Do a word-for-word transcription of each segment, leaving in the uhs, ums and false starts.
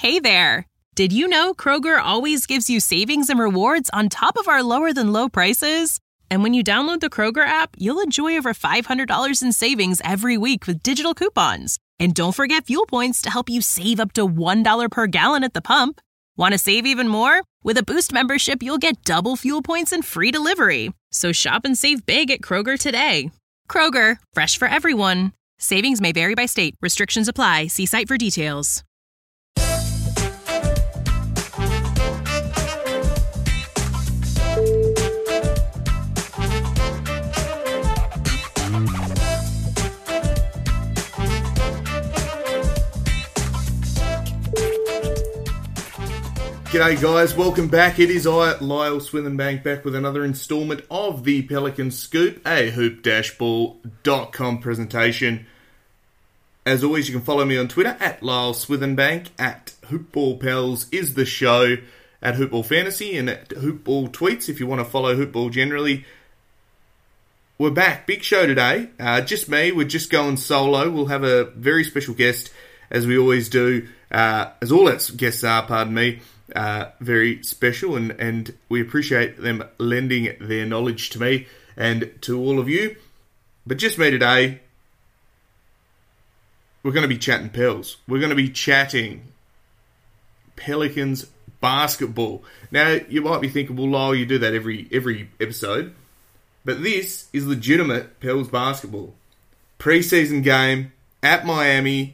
Hey there! Did you know Kroger always gives you savings and rewards on top of our lower-than-low prices? And when you download the Kroger app, you'll enjoy over five hundred dollars in savings every week with digital coupons. And don't forget fuel points to help you save up to one dollar per gallon at the pump. Want to save even more? With a Boost membership, you'll get double fuel points and free delivery. So shop and save big at Kroger today. Kroger, fresh for everyone. Savings may vary by state. Restrictions apply. See site for details. G'day guys, welcome back. It is I, Lyle Swithenbank, back with another instalment of the Pelican Scoop, a hoop dash ball dot com presentation. As always, you can follow me on Twitter, at Lyle Swithenbank, at HoopBallPels is the show, at Hoopball Fantasy, and at Hoopball Tweets if you want to follow Hoopball generally. We're back, big show today, uh, just me, we're just going solo. We'll have a very special guest, as we always do, uh, as all our guests are, pardon me. Uh, very special, and, and we appreciate them lending their knowledge to me and to all of you. But just me today, we're going to be chatting Pels. We're going to be chatting Pelicans basketball. Now, you might be thinking, well, Lyle, you do that every every episode. But this is legitimate Pels basketball. Preseason game at Miami.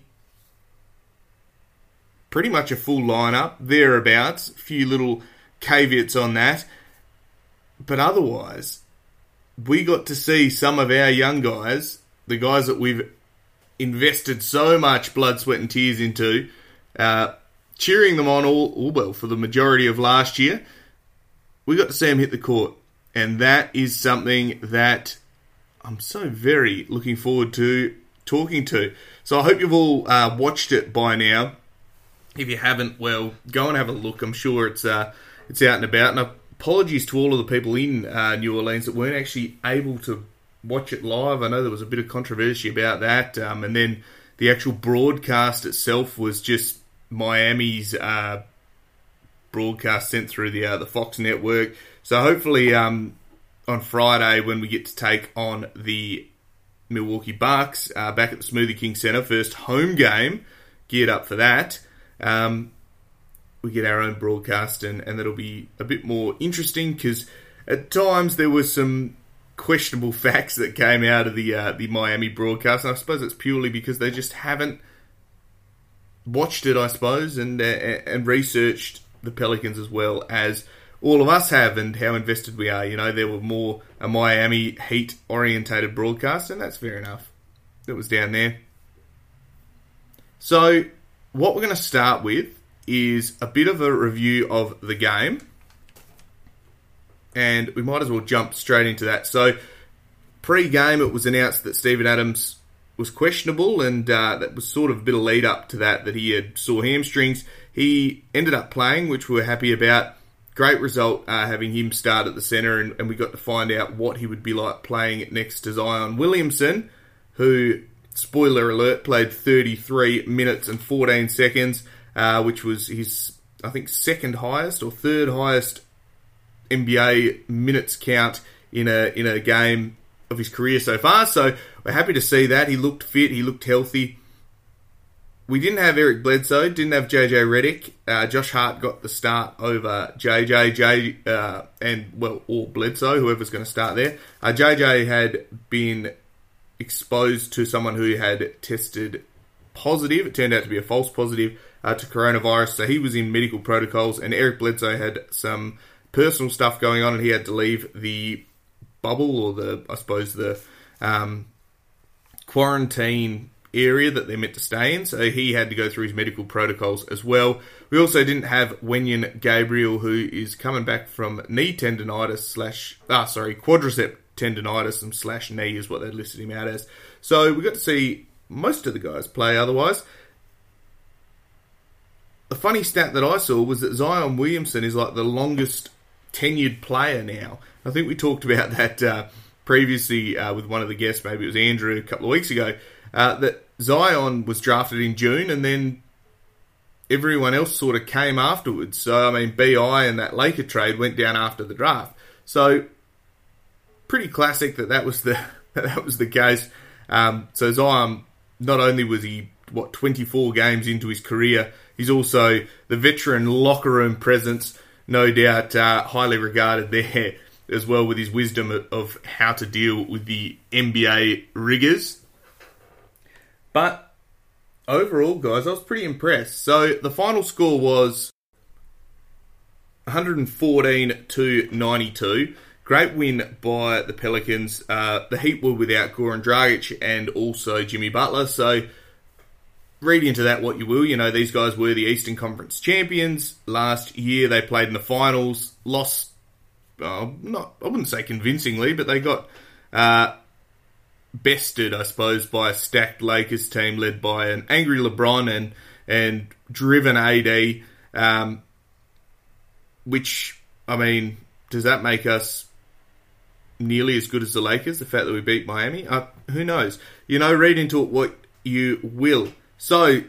Pretty much a full lineup, thereabouts. A few little caveats on that. But otherwise, we got to see some of our young guys, the guys that we've invested so much blood, sweat and tears into, uh, cheering them on all, all well for the majority of last year. We got to see them hit the court. And that is something that I'm so very looking forward to talking to. So I hope you've all uh, watched it by now. If you haven't, well, go and have a look. I'm sure it's uh, it's out and about. And apologies to all of the people in uh, New Orleans that weren't actually able to watch it live. I know there was a bit of controversy about that. Um, and then the actual broadcast itself was just Miami's uh, broadcast sent through the uh, the Fox network. So hopefully um, on Friday when we get to take on the Milwaukee Bucks uh, back at the Smoothie King Center, first home game, geared up for that. Um, we get our own broadcast, and, and that'll be a bit more interesting because at times there were some questionable facts that came out of the uh, the Miami broadcast, and I suppose it's purely because they just haven't watched it, I suppose, and uh, and researched the Pelicans as well as all of us have, and how invested we are. You know, there were more a Miami Heat orientated broadcast, and that's fair enough. That was down there. So what we're going to start with is a bit of a review of the game. And we might as well jump straight into that. So, pre-game, it was announced that Steven Adams was questionable, and uh, that was sort of a bit of lead up to that, that he had sore hamstrings. He ended up playing, which we were happy about. Great result uh, having him start at the centre, and, and we got to find out what he would be like playing next to Zion Williamson, who, spoiler alert, played thirty-three minutes and fourteen seconds, uh, which was his, I think, second highest or third highest N B A minutes count in a in a game of his career so far. So we're happy to see that. He looked fit, he looked healthy. We didn't have Eric Bledsoe, didn't have J J Redick. Uh, Josh Hart got the start over J J, J, uh, and, well, or Bledsoe, whoever's going to start there. Uh, J J had been exposed to someone who had tested positive. It turned out to be a false positive uh, to coronavirus, so he was in medical protocols, and Eric Bledsoe had some personal stuff going on, and he had to leave the bubble, or the, I suppose, the um, quarantine area that they're meant to stay in, so he had to go through his medical protocols as well. We also didn't have Wenyen Gabriel, who is coming back from knee tendonitis slash, ah, sorry, quadricep tendonitis and slash knee is what they listed him out as. So we got to see most of the guys play otherwise. The funny stat that I saw was that Zion Williamson is like the longest tenured player now. I think we talked about that uh, previously uh, with one of the guests, maybe it was Andrew a couple of weeks ago, uh, that Zion was drafted in June and then everyone else sort of came afterwards. So, I mean, B I and that Laker trade went down after the draft. So, pretty classic that that was the that was the case. Um, so Zion, not only was he, what, twenty-four games into his career, he's also the veteran locker room presence, no doubt uh, highly regarded there as well, with his wisdom of, of how to deal with the N B A rigors. But overall, guys, I was pretty impressed. So the final score was one fourteen to ninety-two. Great win by the Pelicans. Uh, the Heat were without Goran Dragic and also Jimmy Butler. So read into that what you will. You know, these guys were the Eastern Conference champions. Last year they played in the finals. Lost, uh, not I wouldn't say convincingly, but they got uh, bested, I suppose, by a stacked Lakers team led by an angry LeBron and, and driven A D. Um, which, I mean, does that make us nearly as good as the Lakers, the fact that we beat Miami? Uh, who knows? You know, read into it what you will. So,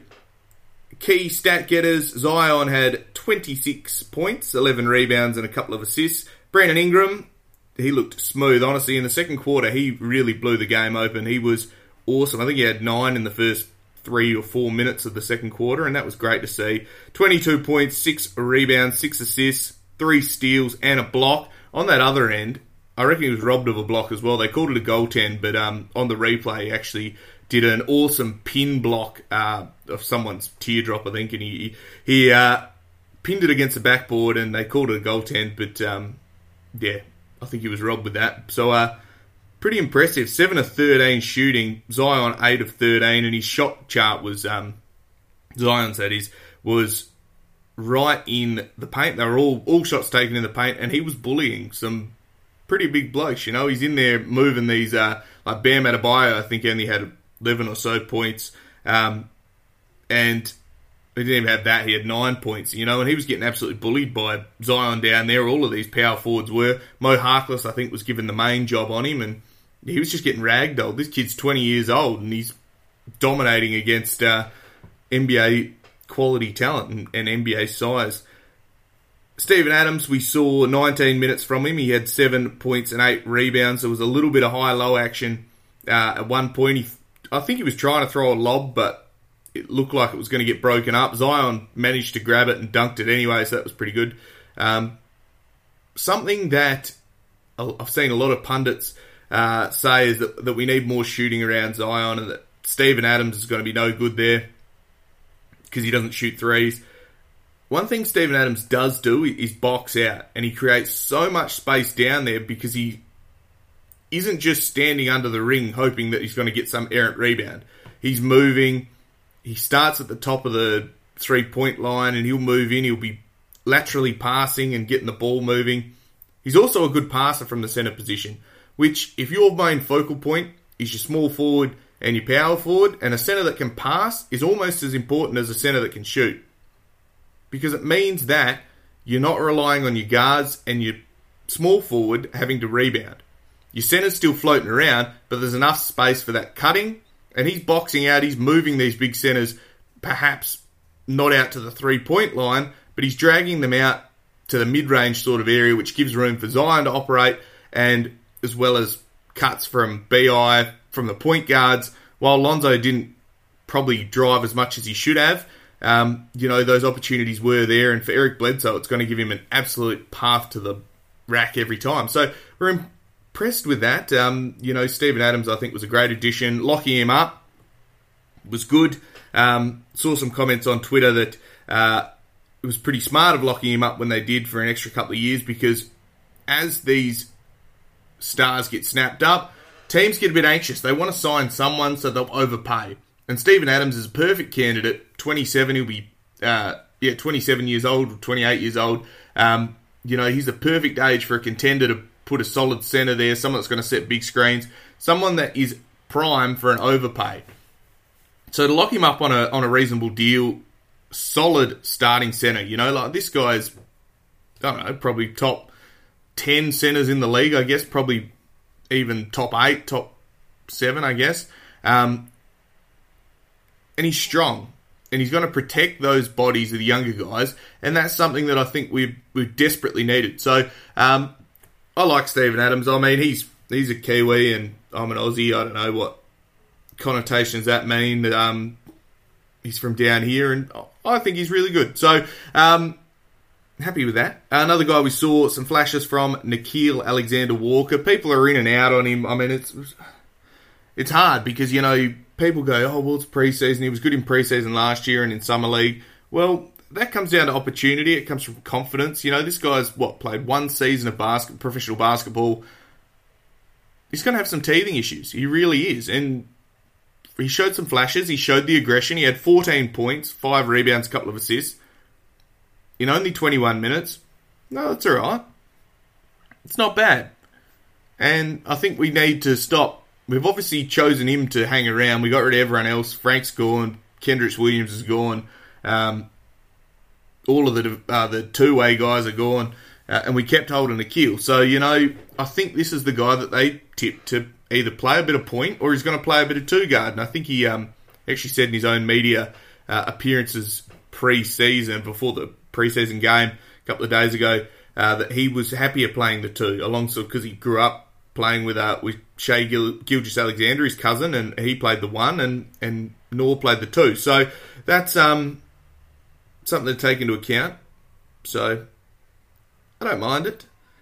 key stat getters, Zion had twenty-six points, eleven rebounds and a couple of assists. Brandon Ingram, he looked smooth, honestly. In the second quarter, he really blew the game open. He was awesome. I think he had nine in the first three or four minutes of the second quarter, and that was great to see. twenty-two points, six rebounds, six assists, three steals, and a block. On that other end, I reckon he was robbed of a block as well. They called it a goaltend, but um, on the replay, he actually did an awesome pin block uh, of someone's teardrop, I think, and he he uh, pinned it against the backboard, and they called it a goaltend, but um, yeah, I think he was robbed with that. So, uh, pretty impressive. seven of thirteen shooting, Zion eight of thirteen, and his shot chart was, um, Zion's that is, was right in the paint. They were all, all shots taken in the paint, and he was bullying some pretty big blokes, you know. He's in there moving these, uh, like Bam Adebayo, I think only had eleven or so points, um, and he didn't even have that, he had nine points, you know, and he was getting absolutely bullied by Zion down there. All of these power forwards were. Mo Harkless, I think, was given the main job on him, and he was just getting ragdolled. This kid's twenty years old, and he's dominating against uh, N B A quality talent and, and N B A size. Steven Adams, we saw nineteen minutes from him. He had seven points and eight rebounds. There was a little bit of high-low action uh, at one point. He, I think he was trying to throw a lob, but it looked like it was going to get broken up. Zion managed to grab it and dunked it anyway, so that was pretty good. Um, something that I've seen a lot of pundits uh, say is that, that we need more shooting around Zion, and that Steven Adams is going to be no good there because he doesn't shoot threes. One thing Steven Adams does do is box out, and he creates so much space down there because he isn't just standing under the ring hoping that he's going to get some errant rebound. He's moving. He starts at the top of the three-point line, and he'll move in. He'll be laterally passing and getting the ball moving. He's also a good passer from the center position, which, if your main focal point is your small forward and your power forward, and a center that can pass is almost as important as a center that can shoot. Because it means that you're not relying on your guards and your small forward having to rebound. Your center's still floating around, but there's enough space for that cutting, and he's boxing out, he's moving these big centers, perhaps not out to the three-point line, but he's dragging them out to the mid-range sort of area, which gives room for Zion to operate, and as well as cuts from B I, from the point guards. While Lonzo didn't probably drive as much as he should have, Um, you know, those opportunities were there, and for Eric Bledsoe, it's going to give him an absolute path to the rack every time. So we're impressed with that. Um, you know, Steven Adams, I think, was a great addition. Locking him up was good. Um, saw some comments on Twitter that uh, it was pretty smart of locking him up when they did for an extra couple of years, because as these stars get snapped up, teams get a bit anxious. They want to sign someone, so they'll overpay. And Steven Adams is a perfect candidate. twenty-seven, he'll be, uh, yeah, twenty-seven years old, twenty-eight years old. Um, you know, he's the perfect age for a contender to put a solid center there, someone that's going to set big screens, someone that is prime for an overpay. So to lock him up on a on a reasonable deal, solid starting center, you know, like this guy's, I don't know, probably top ten centers in the league, I guess, probably even top eight, top seven, I guess. Um, And he's strong. and he's going to protect those bodies of the younger guys, and that's something that I think we've, we've desperately needed. So um, I like Steven Adams. I mean, he's he's a Kiwi, and I'm an Aussie. I don't know what connotations that mean. Um, he's from down here, and I think he's really good. So um, happy with that. Another guy we saw some flashes from, Nickeil Alexander-Walker. People are in and out on him. I mean, it's it's hard because, you know, people go, oh, well, it's preseason. He was good in preseason last year and in Summer League. Well, that comes down to opportunity. It comes from confidence. You know, this guy's, what, played one season of basket, professional basketball. He's going to have some teething issues. He really is. And he showed some flashes. He showed the aggression. He had fourteen points, five rebounds, a couple of assists in only twenty-one minutes. No, that's all right. It's not bad. And I think we need to stop. We've obviously chosen him to hang around. We got rid of everyone else. Frank's gone. Kendricks Williams is gone. Um, all of the uh, the two-way guys are gone. Uh, and we kept holding Nickeil. So, you know, I think this is the guy that they tipped to either play a bit of point or he's going to play a bit of two-guard. And I think he um, actually said in his own media uh, appearances pre-season, before the pre-season game a couple of days ago, uh, that he was happier playing the two, alongside because he grew up playing with uh, with Shai Gil- Gilgeous-Alexander, his cousin, and he played the one, and, and Noor played the two. So that's um, something to take into account. So I don't mind it.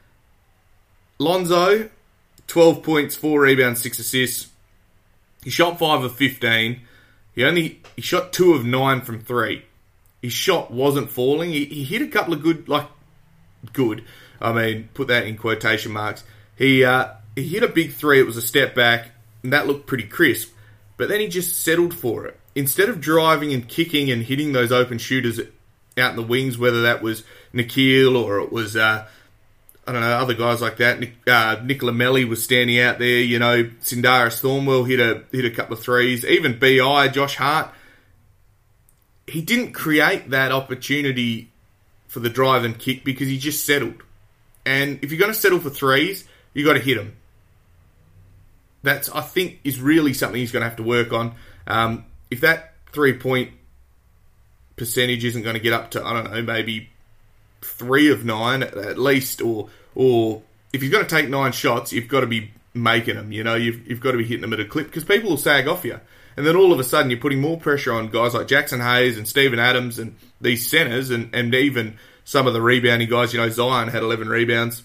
Lonzo, twelve points, four rebounds, six assists. He shot five of fifteen. He only he shot two of nine from three. His shot wasn't falling. He, he hit a couple of good, like, good. I mean, put that in quotation marks. He uh, he hit a big three. It was a step back, and that looked pretty crisp. But then he just settled for it. Instead of driving and kicking and hitting those open shooters out in the wings, whether that was Nickeil or it was, uh, I don't know, other guys like that. Nick, uh, Nicola Melli was standing out there. You know, Sindaris Thornwell hit a hit a couple of threes. Even B I, Josh Hart. He didn't create that opportunity for the drive and kick because he just settled. And if you're going to settle for threes, you got to hit them. That's, I think, is really something he's going to have to work on. Um, if that three-point percentage isn't going to get up to, I don't know, maybe three of nine at least, or or if you're going to take nine shots, you've got to be making them. You know, you've you've got to be hitting them at a clip because people will sag off you. And then all of a sudden you're putting more pressure on guys like Jackson Hayes and Steven Adams and these centers, and, and even some of the rebounding guys. You know, Zion had eleven rebounds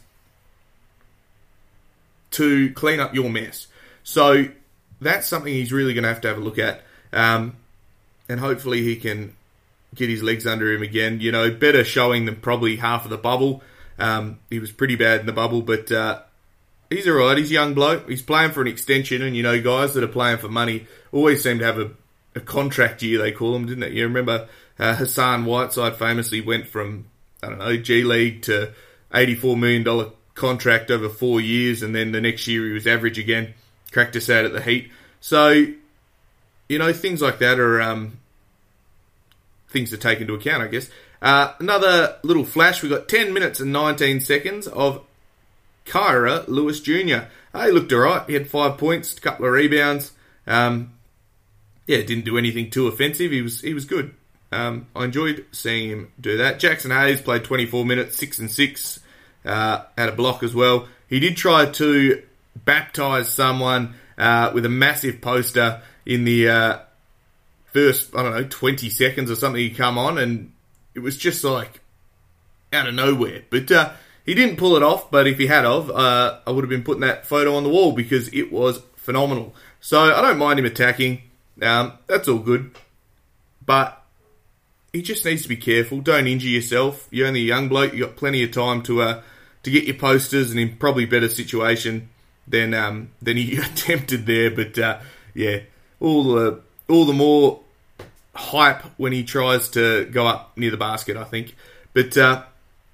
to clean up your mess. So that's something he's really going to have to have a look at. Um, and hopefully he can get his legs under him again. You know, better showing than probably half of the bubble. Um, he was pretty bad in the bubble, but uh, he's all right. He's a young bloke. He's playing for an extension, and, you know, guys that are playing for money always seem to have a, a contract year, they call them, didn't it? You remember uh, Hassan Whiteside famously went from, I don't know, G League to eighty-four million dollars contract over four years, and then the next year he was average again. Cracked us out at the Heat. So, you know, things like that are um, things to take into account, I guess. Uh, another little flash. We got ten minutes and nineteen seconds of Kira Lewis Junior Uh, he looked alright. He had five points, a couple of rebounds. Um, yeah, didn't do anything too offensive. He was he was good. Um, I enjoyed seeing him do that. Jackson Hayes played twenty-four minutes, six and six. Uh, had a block as well. He did try to baptise someone uh, with a massive poster in the uh, first, I don't know, twenty seconds or something. He come on, and it was just like out of nowhere. But uh, he didn't pull it off. But if he had of, uh, I would have been putting that photo on the wall because it was phenomenal. So I don't mind him attacking. Um, that's all good. But he just needs to be careful. Don't injure yourself. You're only a young bloke. You've got plenty of time to uh, to get your posters, and in probably better situation than um, than he attempted there. But uh, yeah, all the all the more hype when he tries to go up near the basket, I think. But uh,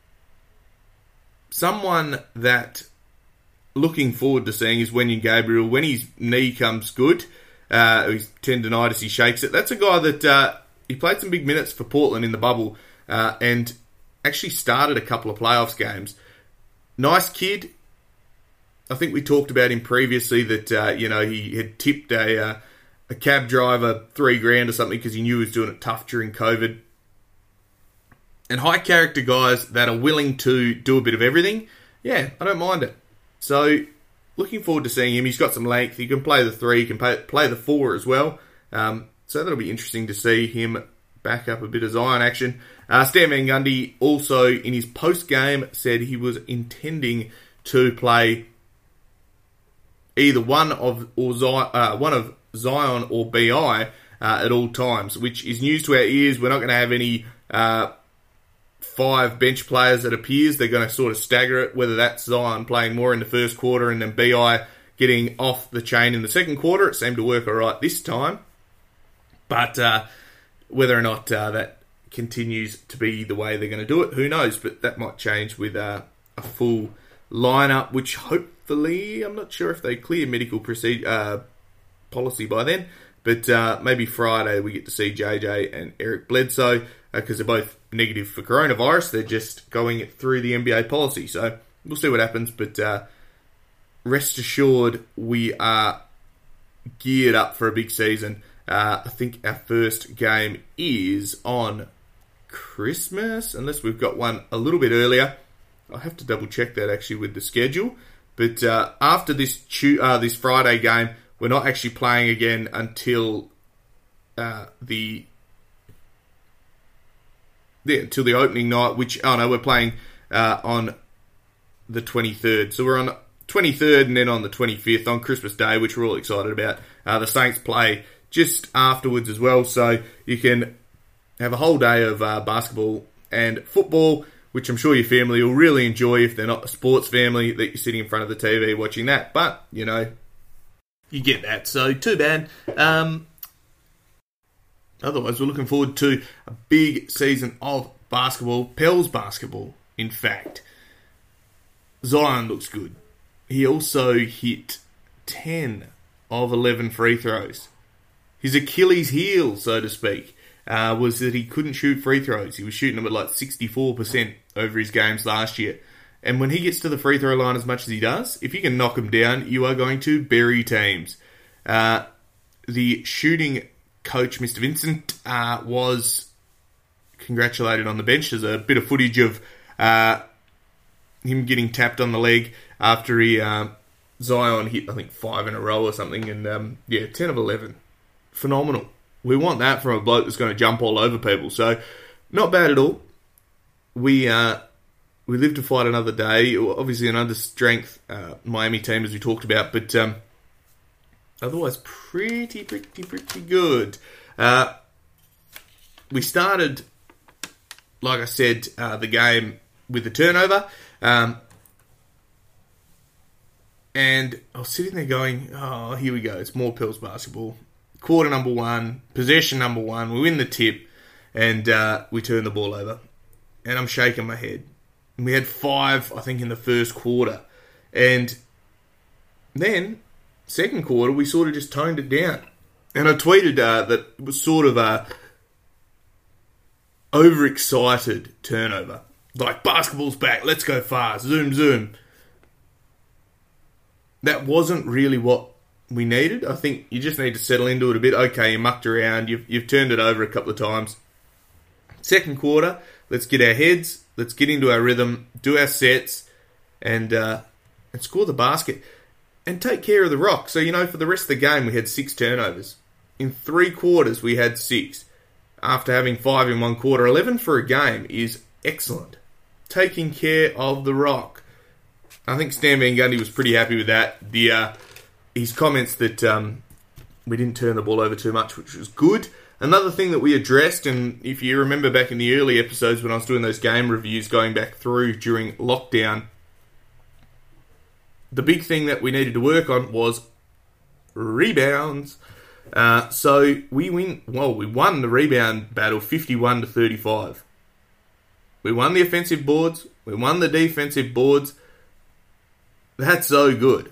someone that looking forward to seeing is Wenyen Gabriel. When his knee comes good, uh, his tendonitis, he shakes it. That's a guy that uh, he played some big minutes for Portland in the bubble uh, and actually started a couple of playoffs games. Nice kid. I think we talked about him previously that, uh, you know, he had tipped a uh, a cab driver three grand or something because he knew he was doing it tough during COVID. And high character guys that are willing to do a bit of everything, yeah, I don't mind it. So, looking forward to seeing him. He's got some length. He can play the three, he can play, play the four as well. Um, so that'll be interesting to see him back up a bit of Zion action. Uh, Stan Van Gundy also, in his post-game, said he was intending to play either one of or Zion, uh, one of Zion or B I uh, at all times, which is news to our ears. We're not going to have any uh, five bench players, it appears. They're going to sort of stagger it, whether that's Zion playing more in the first quarter and then B I getting off the chain in the second quarter. It seemed to work all right this time. But uh, whether or not uh, that continues to be the way they're going to do it, who knows? But that might change with uh, a full lineup, which hopefully, I'm not sure if they clear medical procedure, uh, policy by then, but uh, maybe Friday we get to see J J and Eric Bledsoe, because uh, they're both negative for coronavirus. They're just going through the N B A policy, so we'll see what happens, but uh, rest assured we are geared up for a big season. Uh, I think our first game is on Christmas, unless we've got one a little bit earlier. I'll have to double check that actually with the schedule. But uh, after this tu- uh, this Friday game, we're not actually playing again until uh, the yeah, until the opening night. Which oh no, we're playing uh, on the twenty-third. So we're on the twenty-third and then on the twenty-fifth on Christmas Day, which we're all excited about. Uh, the Saints play just afterwards as well, so you can have a whole day of uh, basketball and football, which I'm sure your family will really enjoy if they're not a sports family, that you're sitting in front of the T V watching that. But, you know, you get that, so too bad. Um, otherwise, we're looking forward to a big season of basketball, Pels basketball, in fact. Zion looks good. He also hit ten of eleven free throws. His Achilles heel, so to speak, uh, was that he couldn't shoot free throws. He was shooting them at like sixty-four percent over his games last year. And when he gets to the free throw line as much as he does, if you can knock him down, you are going to bury teams. Uh, the shooting coach, Mister Vincent, uh, was congratulated on the bench. There's a bit of footage of uh, him getting tapped on the leg after he uh, Zion hit, I think, five in a row or something. And um, yeah, ten of eleven. Phenomenal. We want that from a bloke that's going to jump all over people. So, not bad at all. We uh, we live to fight another day. Obviously, an under-strength uh, Miami team, as we talked about. But um, otherwise, pretty, pretty, pretty good. Uh, we started, like I said, uh, the game with the turnover. Um, and I was sitting there going, oh, here we go. It's more Pels basketball. Quarter number one, possession number one, we win the tip, and uh, we turn the ball over. And I'm shaking my head. And we had five, I think, in the first quarter. And then, second quarter, we sort of just toned it down. And I tweeted uh, that it was sort of a overexcited turnover. Like, basketball's back, let's go fast, zoom, zoom. That wasn't really what we needed. I think you just need to settle into it a bit. Okay, you mucked around. You've you've turned it over a couple of times. Second quarter, let's get our heads. Let's get into our rhythm. Do our sets, and uh, and score the basket, and take care of the rock. So you know, for the rest of the game, we had six turnovers. In three quarters, we had six. After having five in one quarter, eleven for a game is excellent. Taking care of the rock. I think Stan Van Gundy was pretty happy with that. The uh, His comments that um, we didn't turn the ball over too much, which was good. Another thing that we addressed, and if you remember back in the early episodes when I was doing those game reviews going back through during lockdown, the big thing that we needed to work on was rebounds. Uh, so we win. Well, we won the rebound battle fifty-one to thirty-five. We won the offensive boards. We won the defensive boards. That's so good.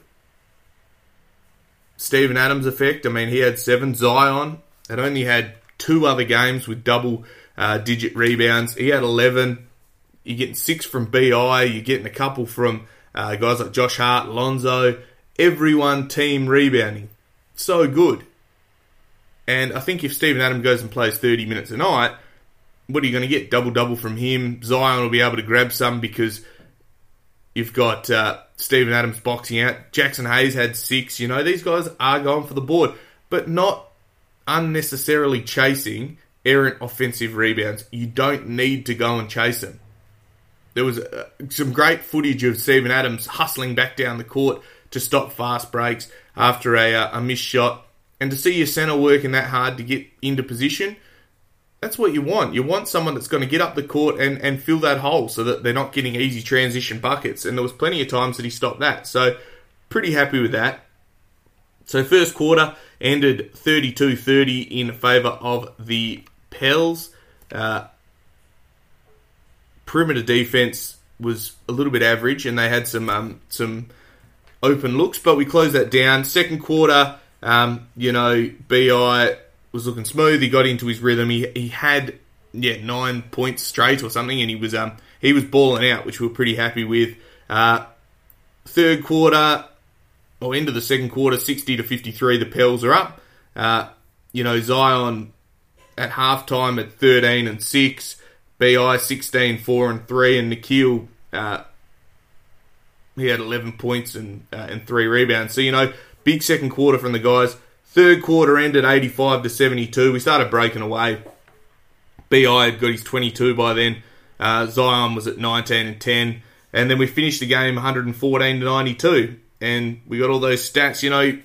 Steven Adams effect. I mean, he had seven. Zion had only had two other games with double-digit uh, rebounds. He had eleven. You're getting six from B I. You're getting a couple from uh, guys like Josh Hart, Lonzo. Everyone team rebounding. So good. And I think if Steven Adams goes and plays thirty minutes a night, what are you going to get? Double-double from him. Zion will be able to grab some because you've got uh, Steven Adams boxing out. Jackson Hayes had six. You know, these guys are going for the board, but not unnecessarily chasing errant offensive rebounds. You don't need to go and chase them. There was uh, some great footage of Steven Adams hustling back down the court to stop fast breaks after a, uh, a missed shot. And to see your centre working that hard to get into position, that's what you want. You want someone that's going to get up the court and, and fill that hole so that they're not getting easy transition buckets. And there was plenty of times that he stopped that. So, pretty happy with that. So, first quarter ended thirty-two thirty in favour of the Pels. Uh, perimeter defence was a little bit average and they had some um, some open looks, but we closed that down. Second quarter, um, you know, B I was looking smooth. He got into his rhythm. He he had yeah nine points straight or something, and he was um he was balling out, which we were pretty happy with. Uh, third quarter, or into the second quarter, sixty to fifty-three, the Pels are up. Uh, you know, Zion at halftime at thirteen and six, B I sixteen, four and three, and Nikhil uh, he had eleven points and uh, and three rebounds. So you know, big second quarter from the guys. Third quarter ended eighty-five to seventy-two. We started breaking away. B I had got his twenty-two by then. Uh, Zion was at nineteen and ten. And then we finished the game one fourteen to ninety-two. And we got all those stats. You know,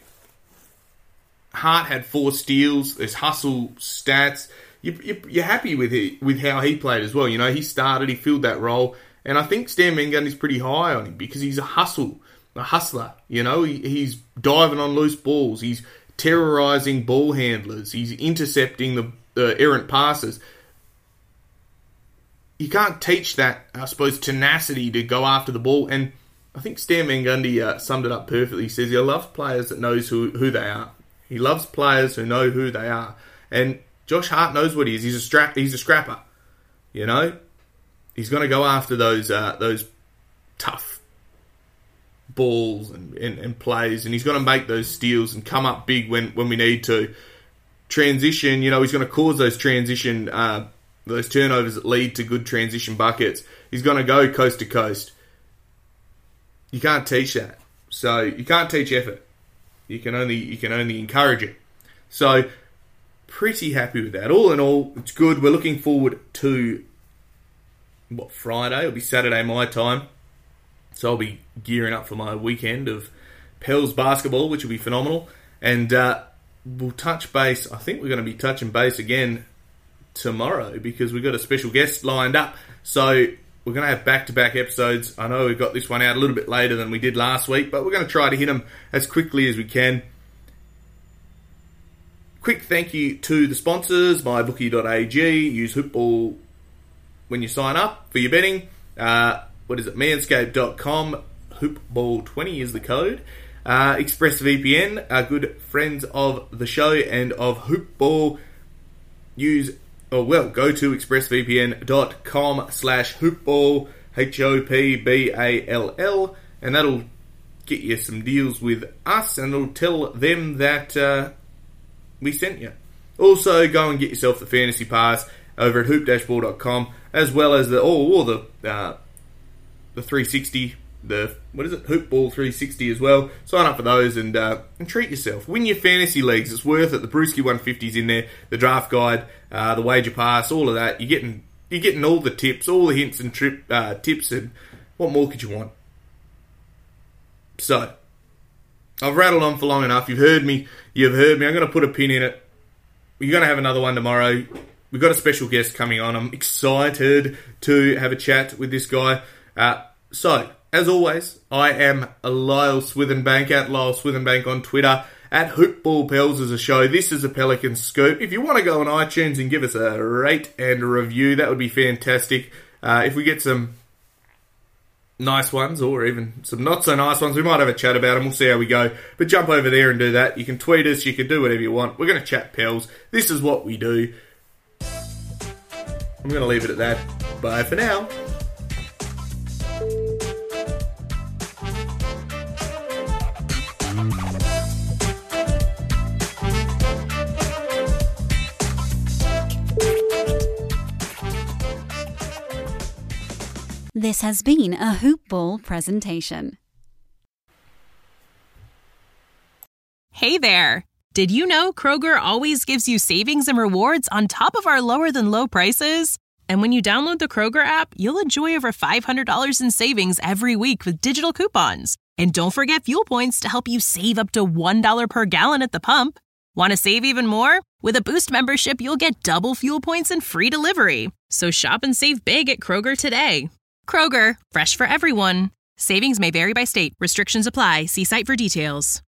Hart had four steals. There's hustle stats. You, you, you're happy with it, with how he played as well. You know, he started, he filled that role. And I think Stan Van Gundy's pretty high on him because he's a hustle, a hustler. You know, he, he's diving on loose balls. He's terrorising ball handlers. He's intercepting the, the errant passes. You can't teach that, I suppose, tenacity to go after the ball. And I think Stan Van Gundy uh, summed it up perfectly. He says he loves players that knows who, who they are. He loves players who know who they are. And Josh Hart knows what he is. He's a strap. He's a scrapper. You know, he's going to go after those uh, those tough balls and, and, and plays, and he's going to make those steals and come up big when, when we need to. Transition, you know, he's going to cause those transition, uh, those turnovers that lead to good transition buckets. He's going to go coast to coast. You can't teach that. So you can't teach effort. You can only you can only encourage it. So pretty happy with that. All in all, it's good. We're looking forward to what Friday. It'll be Saturday my time. So I'll be gearing up for my weekend of Pels basketball, which will be phenomenal. And uh, we'll touch base. I think we're going to be touching base again tomorrow because we've got a special guest lined up. So we're going to have back-to-back episodes. I know we've got this one out a little bit later than we did last week, but we're going to try to hit them as quickly as we can. Quick thank you to the sponsors, my bookie dot a g. Use Hoopball when you sign up for your betting. Uh... What is it? manscaped dot com. Hoopball twenty is the code. Uh, ExpressVPN, our good friends of the show and of Hoopball. Use, or well, go to expressvpn dot com slash hoopball, H O P B A L L, and that'll get you some deals with us, and it'll tell them that uh, we sent you. Also, go and get yourself the Fantasy Pass over at hoop dash ball dot com, as well as the all, all the... Uh, the three sixty, the, what is it, Hoopball three sixty as well. Sign up for those and uh, and treat yourself. Win your fantasy leagues. It's worth it. The Brewski one fifty's in there, the draft guide, uh, the wager pass, all of that. You're getting you're getting all the tips, all the hints and trip uh, tips, and what more could you want? So, I've rattled on for long enough. You've heard me. You've heard me. I'm going to put a pin in it. We're going to have another one tomorrow. We've got a special guest coming on. I'm excited to have a chat with this guy. Uh, so, as always, I am Lyle Swithenbank at Lyle Swithenbank on Twitter, at Hoopball Pels as a show. This is a Pelican Scoop. If you want to go on iTunes and give us a rate and a review, that would be fantastic. Uh, if we get some nice ones or even some not so nice ones, we might have a chat about them. We'll see how we go. But jump over there and do that. You can tweet us. You can do whatever you want. We're going to chat Pels. This is what we do. I'm going to leave it at that. Bye for now. This has been a Hoop Ball presentation. Hey there! Did you know Kroger always gives you savings and rewards on top of our lower-than-low prices? And when you download the Kroger app, you'll enjoy over five hundred dollars in savings every week with digital coupons. And don't forget fuel points to help you save up to one dollar per gallon at the pump. Want to save even more? With a Boost membership, you'll get double fuel points and free delivery. So shop and save big at Kroger today. Kroger, fresh for everyone. Savings may vary by state. Restrictions apply. See site for details.